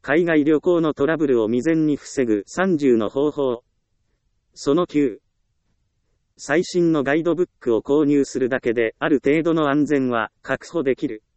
海外旅行のトラブルを未然に防ぐ30の方法。その9。最新のガイドブックを購入するだけである程度の安全は確保できる。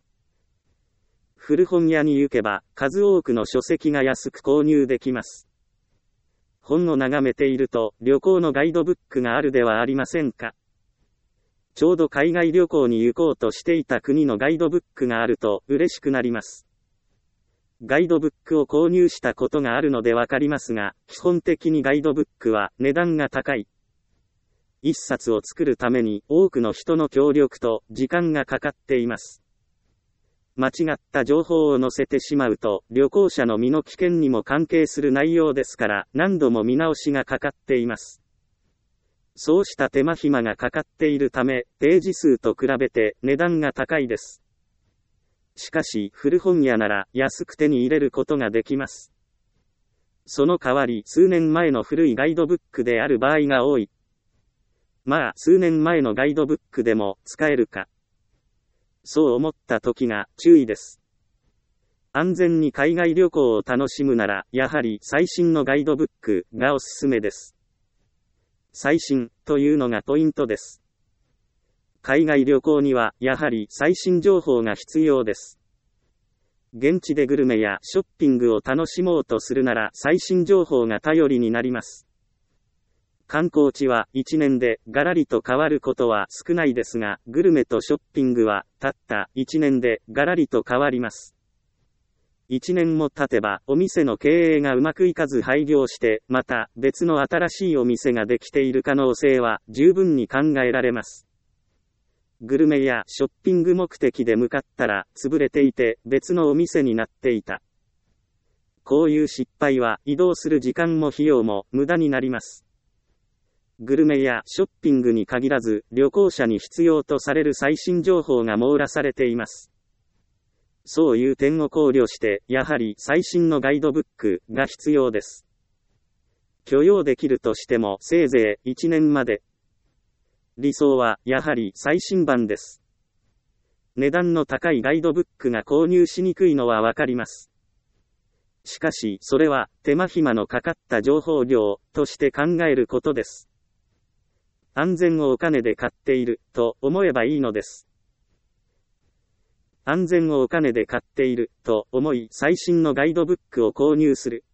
古本屋に行けば数多くの書籍が安く購入できます。本を眺めていると旅行のガイドブックがあるではありませんか。ちょうど海外旅行に行こうとしていた国のガイドブックがあると嬉しくなります。ガイドブックを購入したことがあるのでわかりますが、基本的にガイドブックは値段が高い。一冊を作るために多くの人の協力と時間がかかっています。間違った情報を載せてしまうと旅行者の身の危険にも関係する内容ですから何度も見直しがかかっています。そうした手間暇がかかっているためページ数と比べて値段が高いです。しかし古本屋なら安く手に入れることができます。その代わり数年前の古いガイドブックである場合が多い。まあ数年前のガイドブックでも使えるか。そう思った時が注意です。安全に海外旅行を楽しむならやはり最新のガイドブックがおすすめです。最新というのがポイントです。海外旅行にはやはり最新情報が必要です。現地でグルメやショッピングを楽しもうとするなら最新情報が頼りになります。観光地は1年でガラリと変わることは少ないですが、グルメとショッピングはたった1年でガラリと変わります。1年も経てばお店の経営がうまくいかず廃業して、また別の新しいお店ができている可能性は十分に考えられます。グルメやショッピング目的で向かったら潰れていて別のお店になっていた。こういう失敗は移動する時間も費用も無駄になります。グルメやショッピングに限らず旅行者に必要とされる最新情報が網羅されています。そういう点を考慮してやはり最新のガイドブックが必要です。許容できるとしてもせいぜい1年まで。理想はやはり最新版です。値段の高いガイドブックが購入しにくいのはわかります。しかしそれは手間暇のかかった情報量として考えることです。安全をお金で買っていると思えばいいのです。安全をお金で買っていると思い最新のガイドブックを購入する。